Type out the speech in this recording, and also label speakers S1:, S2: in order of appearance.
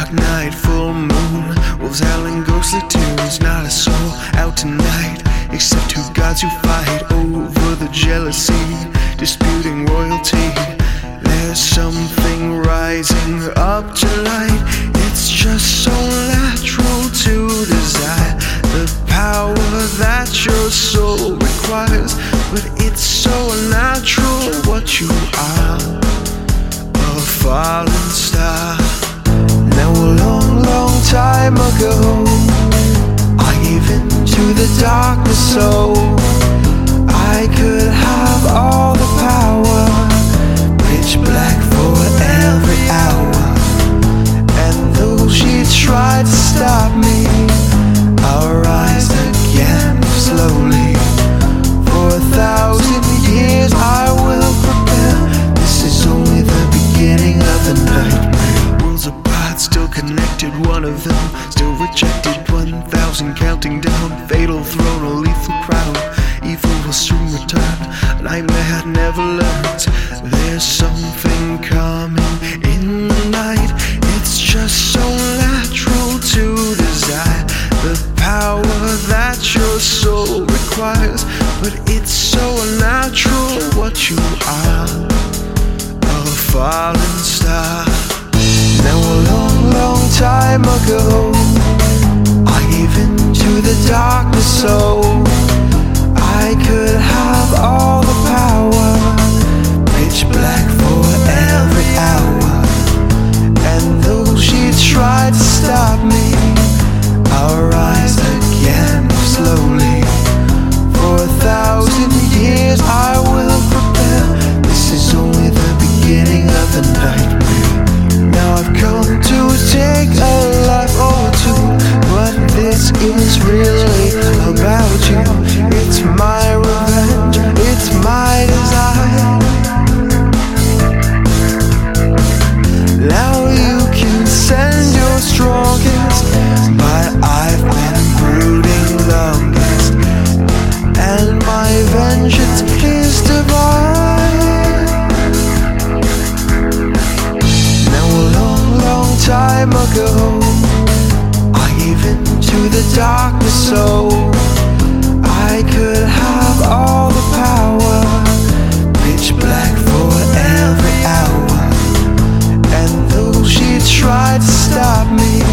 S1: dark night, full moon, wolves howling ghostly tunes. Not a soul out tonight, except two gods who fight over the jealousy, disputing royalty. There's something rising up to light. It's just so natural to desire the power that your soul requires, but it's so unnatural what you are, a fallen star. Now a long, long time ago, I gave in to the darkness so I could have all the power, pitch black for every hour. And though she tried to stop me, I rise again slowly. For 1,000 years I will prepare. This is only the beginning of the nightmare. Worlds apart, still connected, one of them still rejected. 1,000 counting down, fatal throne, a lethal crown. Evil will soon return, a nightmare had never learned. There's something coming in the night. It's just so natural to desire the power that your soul requires, but it's so unnatural what you are, a fallen star. Now a long, long time ago, I gave in to the darkness so I could have all the power, pitch black for every hour. And though she tried to stop me, I'll rise again slowly. For 1,000 years I will prepare. This is only the beginning of the nightmare. Now I've come to take a life or two, but this is really about you. It's my revenge, it's my desire. Now you can send your strongest, but I've been brooding longest, and my vengeance is divine. Now a long, long time ago, I gave in to the darkness so I could have all the power, pitch black for every hour. And though she tried to stop me,